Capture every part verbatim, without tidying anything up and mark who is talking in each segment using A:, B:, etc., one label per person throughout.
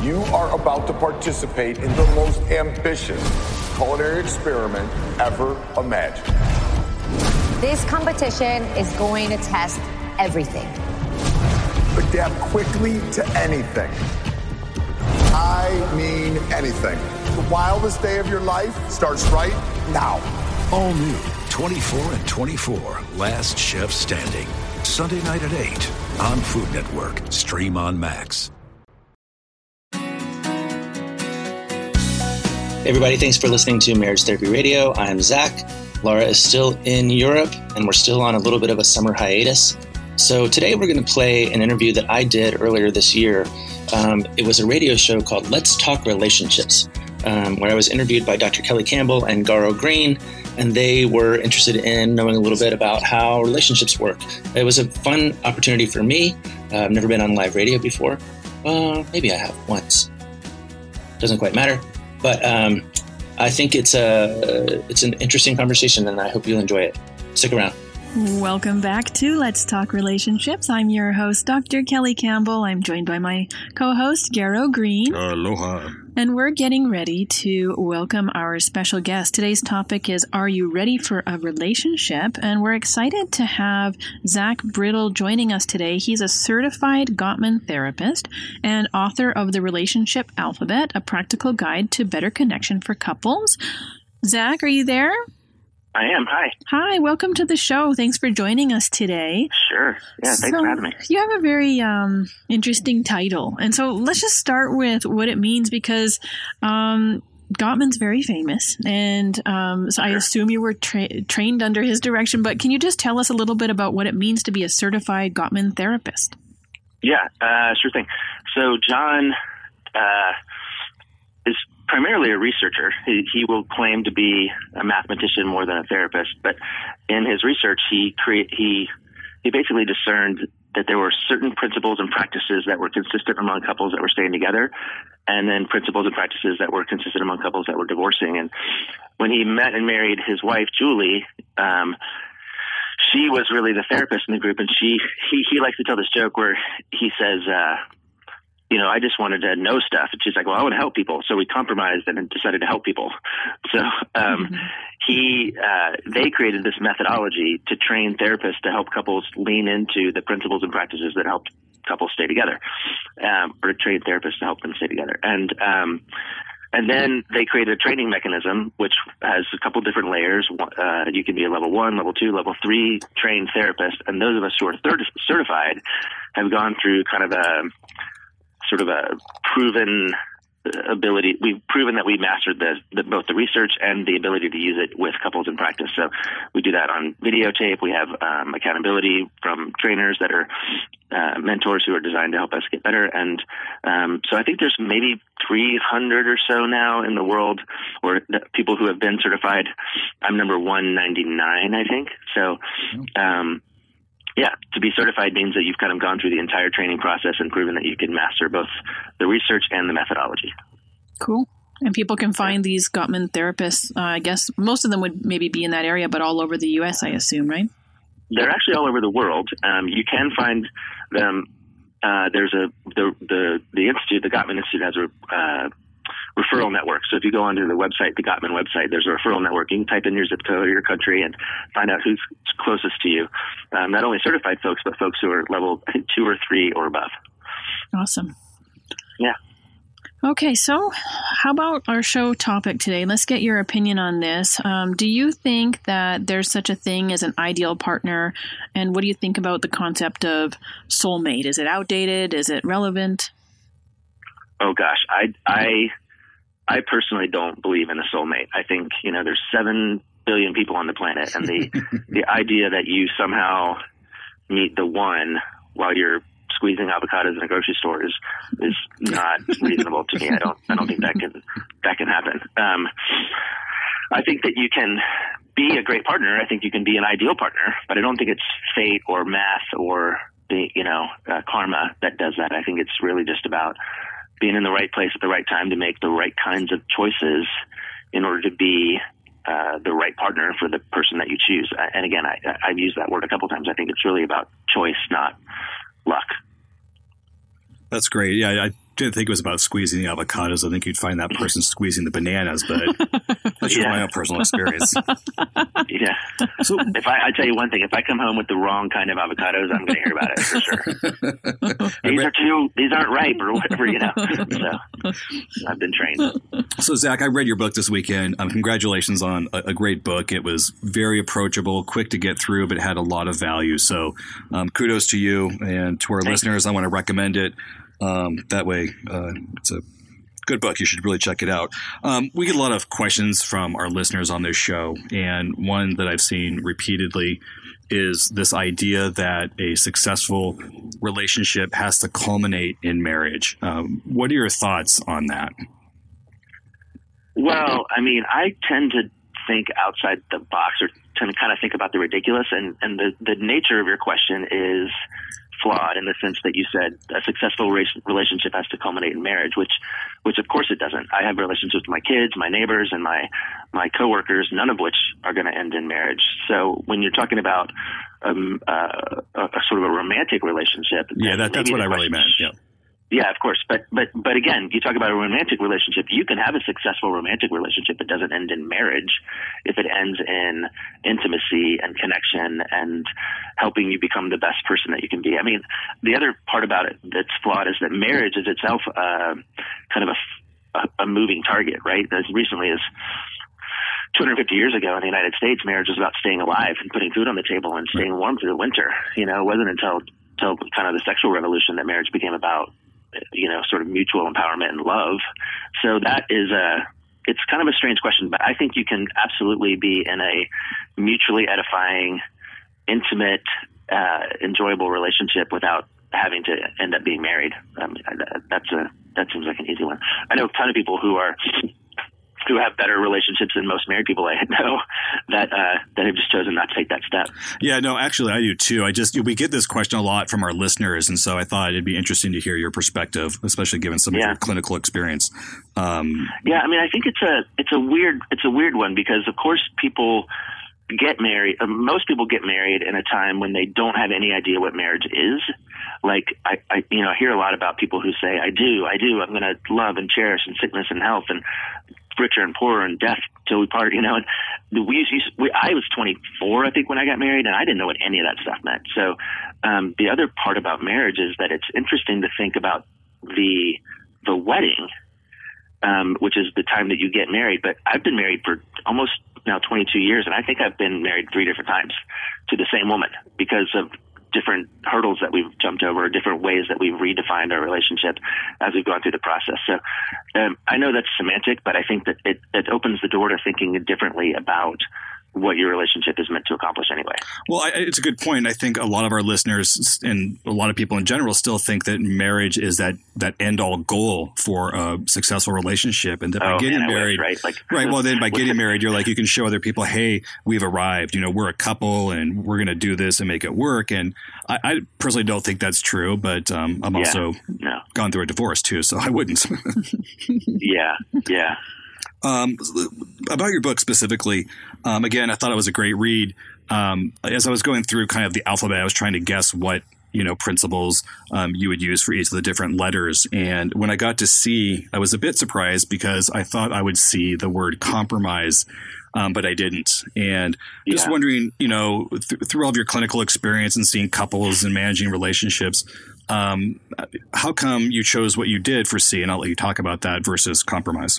A: You are about to participate in the most ambitious culinary experiment ever imagined.
B: This competition is going to test everything.
A: Adapt quickly to anything. I mean anything. The wildest day of your life starts right now.
C: All new, twenty-four and twenty-four, Last Chef Standing. Sunday night at eight on Food Network. Stream on Max.
D: Hey everybody, thanks for listening to Marriage Therapy Radio. I'm Zach. Laura is still in Europe, and we're still on a little bit of a summer hiatus. So today we're going to play an interview that I did earlier this year. Um, it was a radio show called Let's Talk Relationships, um, where I was interviewed by Doctor Kelly Campbell and Garo Green, and they were interested in knowing a little bit about how relationships work. It was a fun opportunity for me. Uh, I've never been on live radio before. Uh, maybe I have once. Doesn't quite matter. But um, I think it's a it's an interesting conversation, and I hope you'll enjoy it. Stick around.
E: Welcome back to Let's Talk Relationships. I'm your host, Doctor Kelly Campbell. I'm joined by my co-host, Garo Green.
F: Aloha.
E: And we're getting ready to welcome our special guest. Today's topic is, are you ready for a relationship? And we're excited to have Zach Brittle joining us today. He's a certified Gottman therapist and author of The Relationship Alphabet, a practical guide to better connection for couples. Zach, are you there?
G: I am. Hi.
E: Hi. Welcome to the show. Thanks for joining us today.
G: Sure. Yeah. Thanks
E: so,
G: for having me.
E: You have a very um, interesting title. And so let's just start with what it means, because um, Gottman's very famous. And um, so sure. I assume you were tra- trained under his direction. But can you just tell us a little bit about what it means to be a certified Gottman therapist?
G: Yeah, uh, sure thing. So John uh, is primarily a researcher. He, he will claim to be a mathematician more than a therapist, but in his research, he create he he basically discerned that there were certain principles and practices that were consistent among couples that were staying together, and then principles and practices that were consistent among couples that were divorcing. And when he met and married his wife, Julie, um, she was really the therapist in the group, and she he he likes to tell this joke where he says, Uh, you know, I just wanted to know stuff. And she's like, well, I want to help people. So we compromised and decided to help people. So um, mm-hmm. he, uh, they created this methodology to train therapists to help couples lean into the principles and practices that help couples stay together, um, or to train therapists to help them stay together. And, um, and then they created a training mechanism, which has a couple different layers. Uh, you can be a level one, level two, level three trained therapist. And those of us who are third certified have gone through kind of a, sort of a proven ability. We've proven that we mastered the, the, both the research and the ability to use it with couples in practice. So we do that on videotape. We have um, accountability from trainers that are uh, mentors who are designed to help us get better. And um, so I think there's maybe three hundred or so now in the world, or people who have been certified. I'm number one ninety-nine, I think. So um yeah, to be certified means that you've kind of gone through the entire training process and proven that you can master both the research and the methodology.
E: Cool. And people can find these Gottman therapists, uh, I guess most of them would maybe be in that area, but all over the U S, I assume, right?
G: They're actually all over the world. Um, you can find them. Uh, there's a, the, the, the Institute, the Gottman Institute has a, uh, referral network. So if you go onto the website, the Gottman website, there's a referral network. You can type in your zip code or your country and find out who's closest to you. Um, not only certified folks, but folks who are level, I think, two or three or above.
E: Awesome.
G: Yeah.
E: Okay, so how about our show topic today? Let's get your opinion on this. Um, do you think that there's such a thing as an ideal partner? And what do you think about the concept of soulmate? Is it outdated? Is it relevant?
G: Oh gosh, I, I, I personally don't believe in a soulmate. I think, you know, there's seven billion people on the planet, and the, the idea that you somehow meet the one while you're squeezing avocados in a grocery store is, is not reasonable to me. I don't, I don't think that can, that can happen. Um, I think that you can be a great partner. I think you can be an ideal partner, but I don't think it's fate or math or the, you know, uh, karma that does that. I think it's really just about being in the right place at the right time to make the right kinds of choices in order to be uh, the right partner for the person that you choose. And again, I, I've used that word a couple times. I think it's really about choice, not luck.
F: That's great. Yeah, I didn't think it was about squeezing the avocados. I think you'd find that person squeezing the bananas, but that's just
G: Yeah.
F: my own personal experience.
G: Yeah.
F: So,
G: If I, I tell you one thing, if I come home with the wrong kind of avocados, I'm going to hear about it for sure. These are too, these aren't ripe or whatever, you know. So I've been trained.
F: so Zach, I read your book this weekend. Um, congratulations on a, a great book. It was very approachable, quick to get through, but it had a lot of value. So um, kudos to you and to our
G: Thanks.
F: listeners. I want to recommend it. Um, that way, uh, it's a good book. You should really check it out. Um, we get a lot of questions from our listeners on this show, and one that I've seen repeatedly is this idea that a successful relationship has to culminate in marriage. Um, what are your thoughts on that?
G: Well, I mean, I tend to think outside the box, or tend to kind of think about the ridiculous, and, and the, the nature of your question is flawed in the sense that you said a successful relationship has to culminate in marriage, which, which of course it doesn't. I have relationships with my kids, my neighbors, and my, my coworkers, none of which are going to end in marriage. So when you're talking about um, uh, a, a sort of a romantic relationship,
F: Yeah, that, that's
G: maybe
F: what
G: the
F: I really
G: question-
F: meant. Yeah.
G: Yeah, of course. But, but, but again, you talk about a romantic relationship. You can have a successful romantic relationship that doesn't end in marriage if it ends in intimacy and connection and helping you become the best person that you can be. I mean, the other part about it that's flawed is that marriage is itself uh, kind of a, a, a moving target, right? As recently as two hundred fifty years ago in the United States, marriage was about staying alive and putting food on the table and staying warm through the winter. You know, it wasn't until, until kind of the sexual revolution that marriage became about, you know, sort of mutual empowerment and love. So that is a, it's kind of a strange question, but I think you can absolutely be in a mutually edifying, intimate, uh, enjoyable relationship without having to end up being married. Um, that's a, that seems like an easy one. I know a ton of people who are, who have better relationships than most married people I know that uh, that have just chosen not to take that step.
F: Yeah, no, actually, I do too. I just we get this question a lot from our listeners, and so I thought it'd be interesting to hear your perspective, especially given some
G: Yeah.
F: of your clinical experience. Um,
G: Yeah, I mean, I think it's a it's a weird it's a weird one because of course people get married. Uh, most people get married in a time when they don't have any idea what marriage is. Like I, I you know, I hear a lot about people who say, "I do, I do, I'm going to love and cherish in sickness and health and richer and poorer and death till we part." You know, and we used we, I was twenty-four, I think, when I got married, and I didn't know what any of that stuff meant. So um, the other part about marriage is that it's interesting to think about the the wedding, um, which is the time that you get married. But I've been married for almost now twenty-two years, and I think I've been married three different times to the same woman because of different hurdles that we've jumped over, different ways that we've redefined our relationship as we've gone through the process. So um, I know that's semantic, but I think that it, it opens the door to thinking differently about what your relationship is meant to accomplish anyway.
F: Well, I, it's a good point. I think a lot of our listeners and a lot of people in general still think that marriage is that, that end all goal for a successful relationship. And that by
G: Oh,
F: getting
G: man, I wish,
F: married,
G: right? Like,
F: right. Well, then by
G: what's
F: getting
G: the-
F: married, you're like, you can show other people, hey, we've arrived, you know, we're a couple and we're going to do this and make it work. And I, I personally don't think that's true, but um, I'm
G: Yeah,
F: also
G: no.
F: gone through a divorce too, so I wouldn't.
G: Yeah, yeah.
F: Um, about your book specifically, um, again, I thought it was a great read. Um, as I was going through kind of the alphabet, I was trying to guess what, you know, principles um, you would use for each of the different letters. And when I got to C, I was a bit surprised because I thought I would see the word compromise, um, but I didn't. And just
G: Yeah.
F: wondering, you know, th- through all of your clinical experience and seeing couples and managing relationships, um, how come you chose what you did for C? And I'll let you talk about that versus compromise.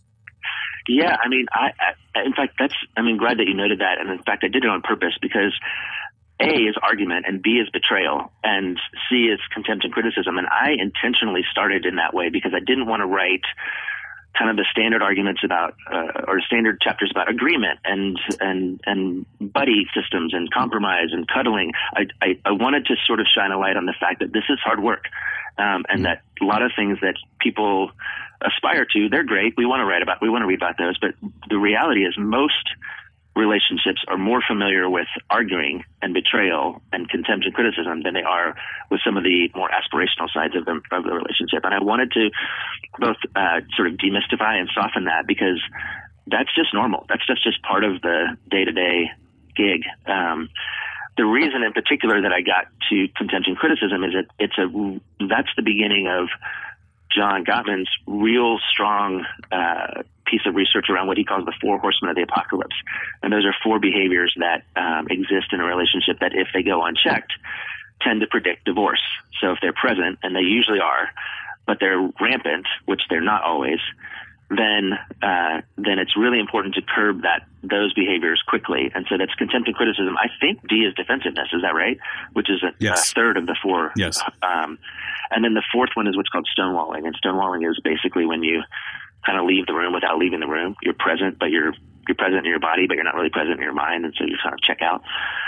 G: Yeah, I mean, I, I in fact, that's, I mean, glad that you noted that. And in fact, I did it on purpose because A is argument and B is betrayal and C is contempt and criticism. And I intentionally started in that way because I didn't want to write kind of the standard arguments about, uh, or standard chapters about agreement and, and, and buddy systems and compromise and cuddling. I, I, I wanted to sort of shine a light on the fact that this is hard work. Um, and that a lot of things that people aspire to, they're great. We want to write about, we want to read about those. But the reality is most relationships are more familiar with arguing and betrayal and contempt and criticism than they are with some of the more aspirational sides of the, of the relationship. And I wanted to both uh, sort of demystify and soften that because that's just normal. That's just, just part of the day-to-day gig. Um, the reason in particular that I got to contempt and criticism is that it's a, that's the beginning of John Gottman's real strong uh, piece of research around what he calls the four horsemen of the apocalypse. And those are four behaviors that um, exist in a relationship that, if they go unchecked, tend to predict divorce. So if they're present, and they usually are, but they're rampant, which they're not always, then uh, then it's really important to curb that those behaviors quickly. And so that's contempt and criticism. I think D is defensiveness. Is that right? Which is a,
F: yes.
G: a third of the four.
F: Yes.
G: Um, and then the fourth one is what's called stonewalling. And stonewalling is basically when you kind of leave the room without leaving the room. You're present, but you're you're present in your body, but you're not really present in your mind. And so you kind of check out.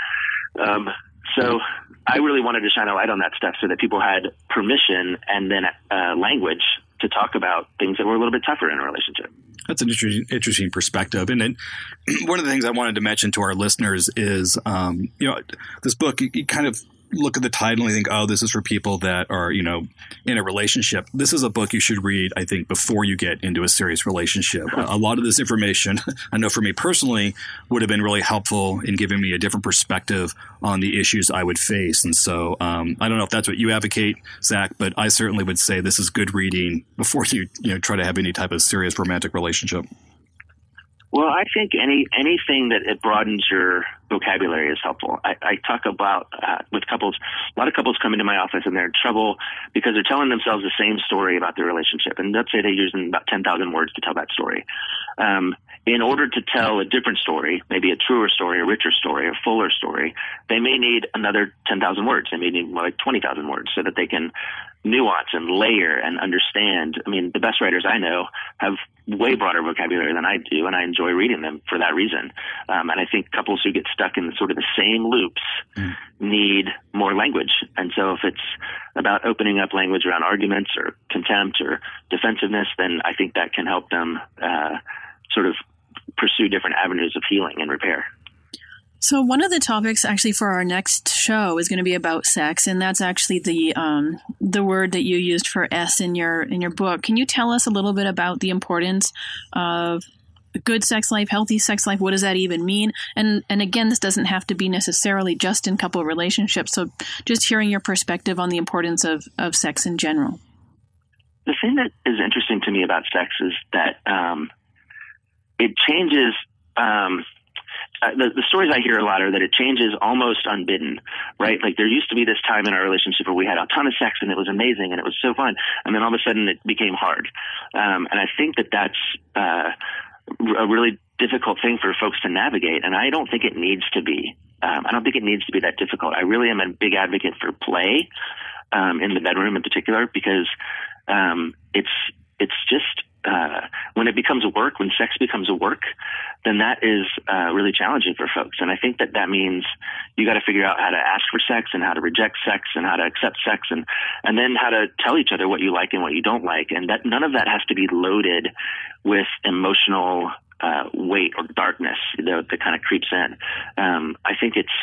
G: Um, so I really wanted to shine a light on that stuff so that people had permission and then uh, language to talk about things that were a little bit tougher in a relationship.
F: That's an interesting, interesting perspective. And then one of the things I wanted to mention to our listeners is, um, you know, this book, you, you kind of look at the title and you think, oh, this is for people that are, you know, in a relationship. This is a book you should read, I think, before you get into a serious relationship. A, a lot of this information, I know for me personally, would have been really helpful in giving me a different perspective on the issues I would face. And so um, I don't know if that's what you advocate, Zach, but I certainly would say this is good reading before you, you know, try to have any type of serious romantic relationship.
G: Well, I think any anything that it broadens your vocabulary is helpful. I, I talk about uh, with couples. A lot of couples come into my office and they're in trouble because they're telling themselves the same story about their relationship. And let's say they're using about ten thousand words to tell that story. Um, in order to tell a different story, maybe a truer story, a richer story, a fuller story, they may need another ten thousand words. They may need more like twenty thousand words so that they can nuance and layer and understand. I mean, the best writers I know have way broader vocabulary than I do, and I enjoy reading them for that reason. Um, and I think couples who get stuck in sort of the same loops mm. need more language. And so if it's about opening up language around arguments or contempt or defensiveness, then I think that can help them uh, sort of pursue different avenues of healing and repair.
E: So one of the topics actually for our next show is going to be about sex, and that's actually the um, the word that you used for S in your in your book. Can you tell us a little bit about the importance of a good sex life, healthy sex life? What does that even mean? And and again, this doesn't have to be necessarily just in couple relationships. So just hearing your perspective on the importance of, of sex in general.
G: The thing that is interesting to me about sex is that um, it changes. Um, Uh, the, the stories I hear a lot are that it changes almost unbidden, right? Like there used to be this time in our relationship where we had a ton of sex and it was amazing and it was so fun. And then all of a sudden it became hard. Um, and I think that that's uh, a really difficult thing for folks to navigate. And I don't think it needs to be. Um, I don't think it needs to be that difficult. I really am a big advocate for play um, in the bedroom in particular, because um, it's it's just uh, when it becomes a work, when sex becomes a work, then that is uh, really challenging for folks. And I think that that means you got to figure out how to ask for sex and how to reject sex and how to accept sex, and, and then how to tell each other what you like and what you don't like. And that none of that has to be loaded with emotional uh, weight or darkness that, that kind of creeps in. Um, I think it's,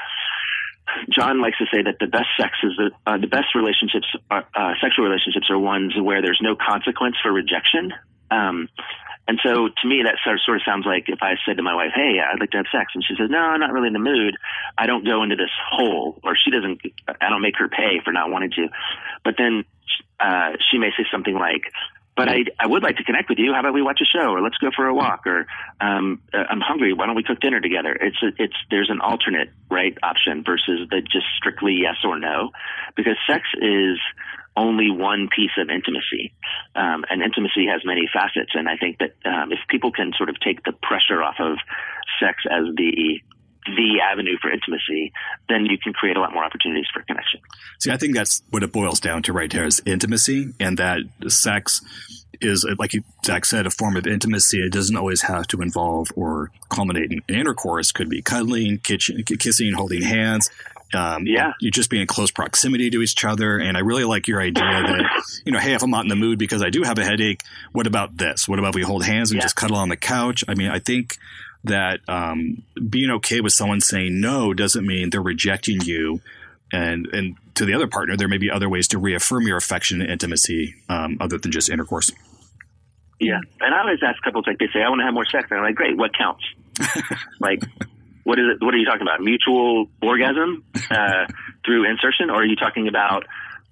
G: John likes to say that the best sex is the, uh, the best relationships, are, uh, sexual relationships are ones where there's no consequence for rejection. Um, and so to me, that sort of, sort of sounds like if I said to my wife, hey, I'd like to have sex. And she says, no, I'm not really in the mood. I don't go into this hole, or she doesn't, I don't make her pay for not wanting to. But then, uh, she may say something like, but I, I would like to connect with you. How about we watch a show, or let's go for a walk, or um, I'm hungry. Why don't we cook dinner together? It's a, it's there's an alternate right option versus the just strictly yes or no, because sex is only one piece of intimacy, um, and intimacy has many facets. And I think that um, if people can sort of take the pressure off of sex as the the avenue for intimacy, then you can create a lot more opportunities for connection.
F: See, I think that's what it boils down to right there, is intimacy, and that sex is, like you, Zach said, a form of intimacy. It doesn't always have to involve or culminate in intercourse. Could be cuddling, kitchen, kissing, holding hands. Um,
G: yeah.
F: You just be in close proximity to each other. And I really like your idea that, you know, hey, if I'm not in the mood because I do have a headache, what about this? What about we hold hands and yeah. just cuddle on the couch? I mean, I think that um, being okay with someone saying no doesn't mean they're rejecting you. And and to the other partner, there may be other ways to reaffirm your affection and intimacy um, other than just intercourse.
G: Yeah. And I always ask couples, like, they say, I want to have more sex. And I'm like, great, what counts? Like, what is it? What are you talking about? Mutual orgasm uh, through insertion? Or are you talking about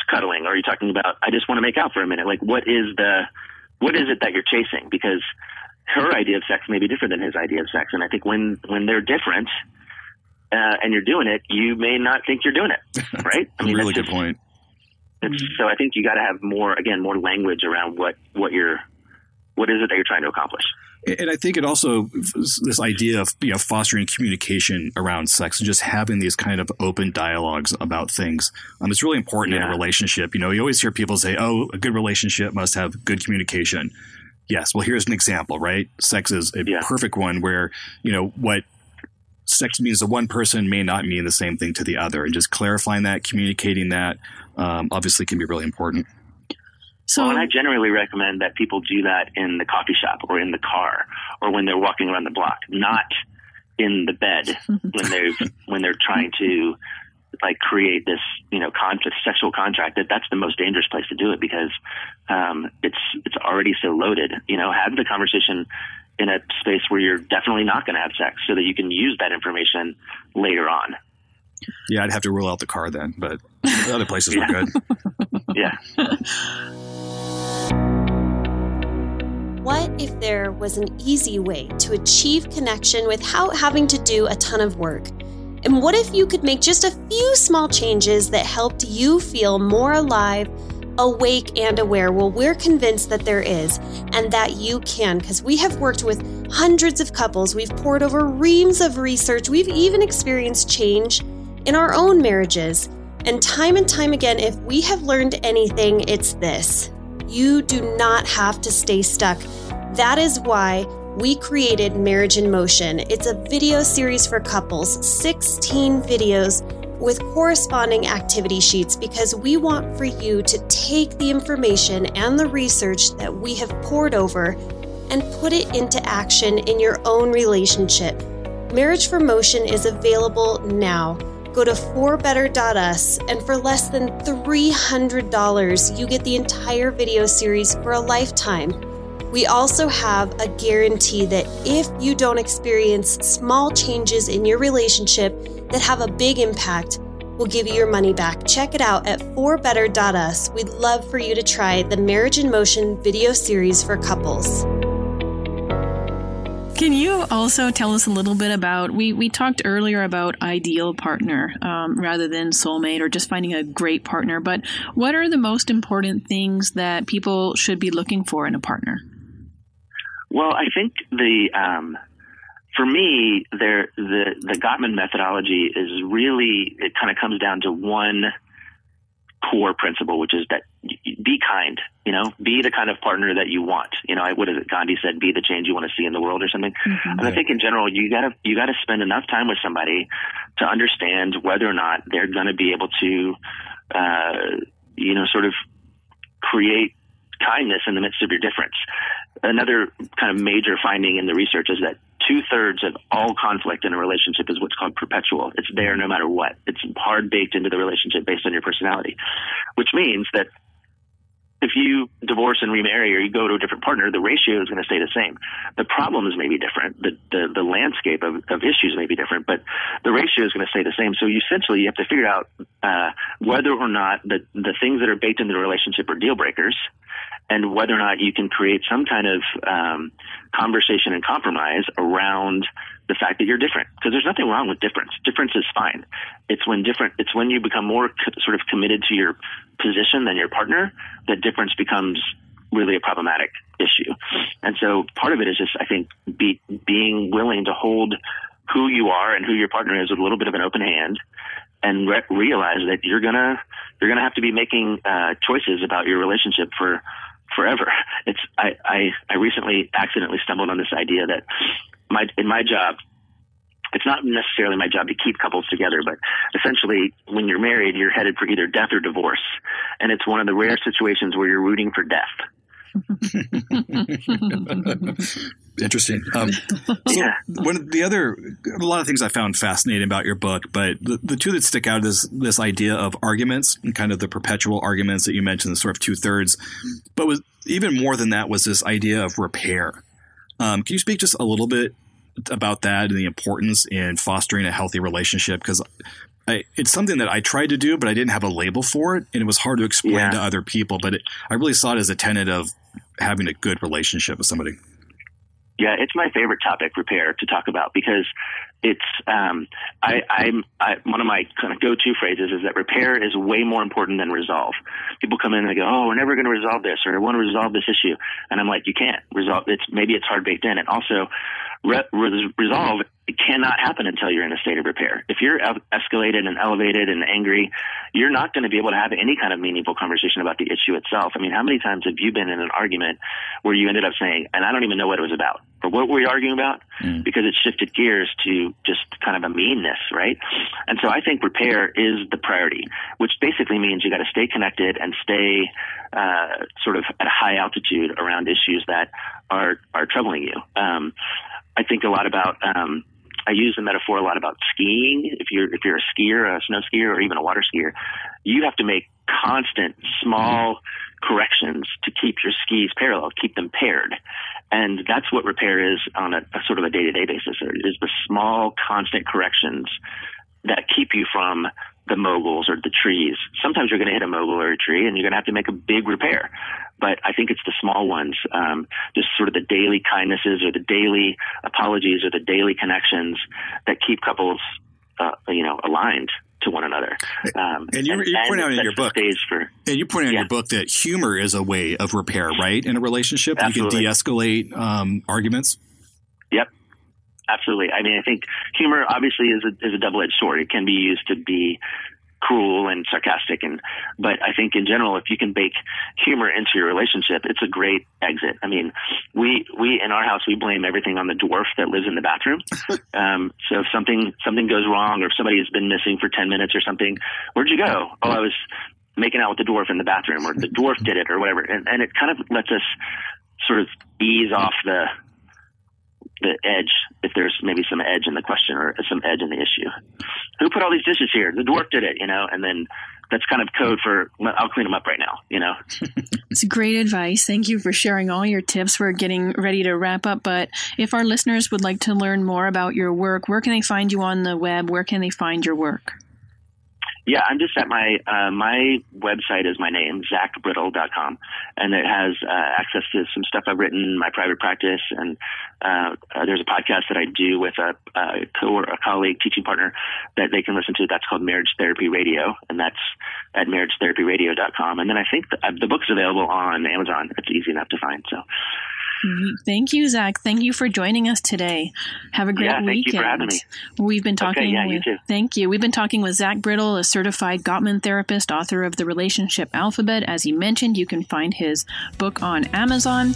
G: cuddling? Or are you talking about, I just want to make out for a minute? Like, what is the, what is it that you're chasing? Because her idea of sex may be different than his idea of sex. And I think when, when they're different, uh, and you're doing it, you may not think you're doing it. Right? I mean,
F: really
G: that's
F: good
G: just,
F: point.
G: It's, so I think you got to have more, again, more language around what, what you're, what is it that you're trying to accomplish?
F: And I think it also, this idea of, you know, fostering communication around sex and just having these kind of open dialogues about things. Um, it's really important yeah. in a relationship. You know, you always hear people say, oh, a good relationship must have good communication. Yes. Well, here's an example, right? Sex is a yeah. perfect one where, you know, what sex means to one person may not mean the same thing to the other. And just clarifying that, communicating that, um, obviously can be really important.
G: So, well, and I generally recommend that people do that in the coffee shop or in the car or when they're walking around the block, not in the bed when they're when they're trying to like create this, you know, con- sexual contract. That that's the most dangerous place to do it because um, it's it's already so loaded. You know, have the conversation in a space where you're definitely not going to have sex, so that you can use that information later on.
F: Yeah, I'd have to rule out the car then, but the other places
G: yeah.
F: were good.
G: Yeah.
H: What if there was an easy way to achieve connection without having to do a ton of work? And what if you could make just a few small changes that helped you feel more alive, awake, and aware? Well, we're convinced that there is, and that you can, because we have worked with hundreds of couples. We've poured over reams of research. We've even experienced change in our own marriages. And time and time again, if we have learned anything, it's this. You do not have to stay stuck. That is why we created Marriage in Motion. It's a video series for couples, sixteen videos with corresponding activity sheets, because we want for you to take the information and the research that we have poured over and put it into action in your own relationship. Marriage for Motion is available now. Go to four better dot us, and for less than three hundred dollars, you get the entire video series for a lifetime. We also have a guarantee that if you don't experience small changes in your relationship that have a big impact, we'll give you your money back. Check it out at four better dot us. We'd love for you to try the Marriage in Motion video series for couples.
E: Can you also tell us a little bit about, we, we talked earlier about ideal partner um, rather than soulmate or just finding a great partner, but what are the most important things that people should be looking for in a partner?
G: Well, I think the, um, for me, there, the, the Gottman methodology is really, it kind of comes down to one core principle, which is that be kind, you know, be the kind of partner that you want. You know, what is it? Gandhi said, be the change you want to see in the world or something. Mm-hmm. And I think in general, you gotta, you gotta spend enough time with somebody to understand whether or not they're going to be able to, uh, you know, sort of create kindness in the midst of your difference. Another kind of major finding in the research is that two thirds of all conflict in a relationship is what's called perpetual. It's there no matter what. It's hard baked into the relationship based on your personality, which means that if you divorce and remarry or you go to a different partner, the ratio is going to stay the same. The problems may be different. The, the, the landscape of, of issues may be different, but the ratio is going to stay the same. So you essentially, you have to figure out uh, whether or not the, the things that are baked into the relationship are deal breakers, and whether or not you can create some kind of um, conversation and compromise around the fact that you're different. Because there's nothing wrong with difference. Difference is fine. It's when different. It's when you become more co- sort of committed to your position than your partner that difference becomes really a problematic issue. And so part of it is just, I think, be, being willing to hold who you are and who your partner is with a little bit of an open hand, and re- realize that you're gonna you're gonna have to be making uh, choices about your relationship for forever. It's I, I I recently accidentally stumbled on this idea that my in my job, it's not necessarily my job to keep couples together, but essentially when you're married, you're headed for either death or divorce, and it's one of the rare situations where you're rooting for death.
F: Interesting. Um, so yeah. One of the other, a lot of things I found fascinating about your book, but the, the two that stick out is this idea of arguments and kind of the perpetual arguments that you mentioned, the sort of two thirds. But was even more than that was this idea of repair. Um, can you speak just a little bit about that and the importance in fostering a healthy relationship? Because I, it's something that I tried to do, but I didn't have a label for it, and it was hard to explain
G: Yeah.
F: to other people. But it, I really saw it as a tenet of having a good relationship with somebody.
G: Yeah, it's my favorite topic, repair, to talk about because it's um, I, I'm I, one of my kind of go-to phrases is that repair is way more important than resolve. People come in and they go, "Oh, we're never going to resolve this," or "I want to resolve this issue," and I'm like, "You can't resolve. It's maybe it's hard baked in, and also re- re- resolve it cannot happen until you're in a state of repair. If you're el- escalated and elevated and angry, you're not going to be able to have any kind of meaningful conversation about the issue itself. I mean, how many times have you been in an argument where you ended up saying, and I don't even know what it was about, or what were you arguing about? Mm. Because it shifted gears to just kind of a meanness, right? And so I think repair is the priority, which basically means you got to stay connected and stay uh, sort of at a high altitude around issues that are are troubling you. Um, I think a lot about um, I use the metaphor a lot about skiing. If you're if you're a skier, a snow skier, or even a water skier, you have to make constant small corrections to keep your skis parallel, keep them paired. And that's what repair is on a, a sort of a day-to-day basis. It is the small, constant corrections that keep you from the moguls or the trees. Sometimes you're going to hit a mogul or a tree, and you're going to have to make a big repair. But I think it's the small ones, um, just sort of the daily kindnesses or the daily apologies or the daily connections that keep couples, uh, you know, aligned to one another. Um,
F: and you,
G: and,
F: you point
G: and
F: out in your book,
G: for,
F: and you point out
G: yeah.
F: in your book that humor is a way of repair, right? In a relationship,
G: Absolutely.
F: You can de-escalate um, arguments.
G: Yep. Absolutely. I mean, I think humor obviously is a, is a double-edged sword. It can be used to be cruel and sarcastic, and but I think in general, if you can bake humor into your relationship, it's a great exit. I mean, we we in our house we blame everything on the dwarf that lives in the bathroom. um, so if something something goes wrong, or if somebody has been missing for ten minutes or something, where'd you go? Oh, I was making out with the dwarf in the bathroom, or the dwarf did it, or whatever. And, and it kind of lets us sort of ease off the the edge, if there's maybe some edge in the question or some edge in the issue. Who put all these dishes here? The dwarf did it, you know, and then that's kind of code for, I'll clean them up right now, you know.
E: It's great advice. Thank you for sharing all your tips. We're getting ready to wrap up, but if our listeners would like to learn more about your work, where can they find you on the web? Where can they find your work?
G: Yeah, I'm just at my, uh, my website is my name, zach brittle dot com, and it has uh, access to some stuff I've written in my private practice, and uh, uh, there's a podcast that I do with a, a, co- a colleague, teaching partner, that they can listen to. That's called Marriage Therapy Radio, and that's at marriage therapy radio dot com. And then I think the, uh, the book's available on Amazon. It's easy enough to find, so...
E: Thank you, Zach. Thank you for joining us today. Have a great
G: yeah, thank
E: weekend.
G: you for having me.
E: We've been talking
G: okay, yeah,
E: with,
G: you too.
E: Thank you. We've been talking with Zach Brittle, a certified Gottman therapist, author of The Relationship Alphabet. As he mentioned, you can find his book on Amazon.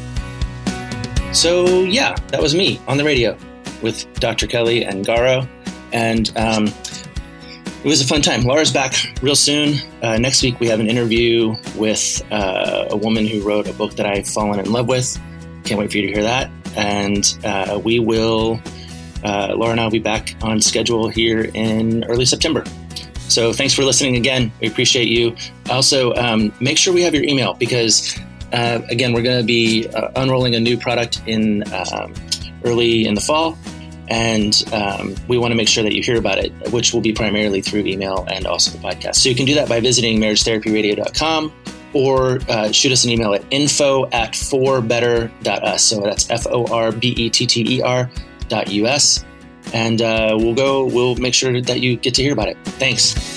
D: So, yeah, that was me on the radio with Doctor Kelly and Garo. And um, it was a fun time. Laura's back real soon. Uh, next week, we have an interview with uh, a woman who wrote a book that I've fallen in love with. Can't wait for you to hear that. And uh, we will, uh, Laura and I will be back on schedule here in early September. So thanks for listening again. We appreciate you. Also, um, make sure we have your email because, uh, again, we're going to be uh, unrolling a new product in um, early in the fall. And um, we want to make sure that you hear about it, which will be primarily through email and also the podcast. So you can do that by visiting marriage therapy radio dot com. Or uh, shoot us an email at info at for better dot us. So that's F O R B E T T E R dot U S. And uh, we'll go, we'll make sure that you get to hear about it. Thanks.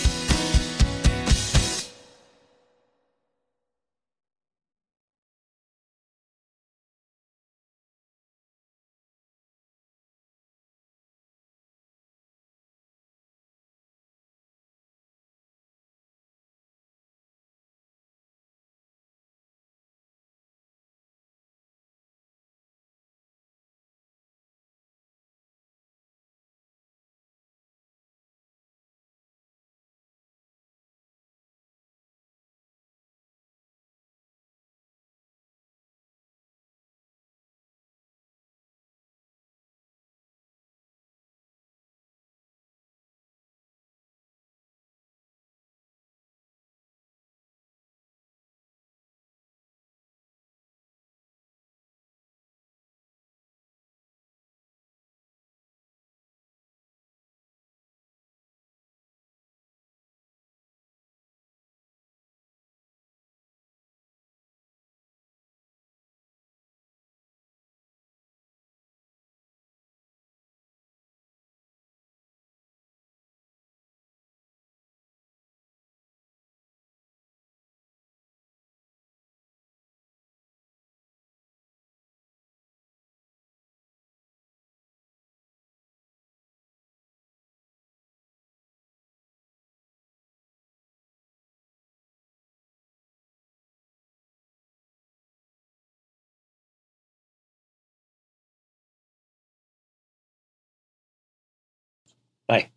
D: Bye.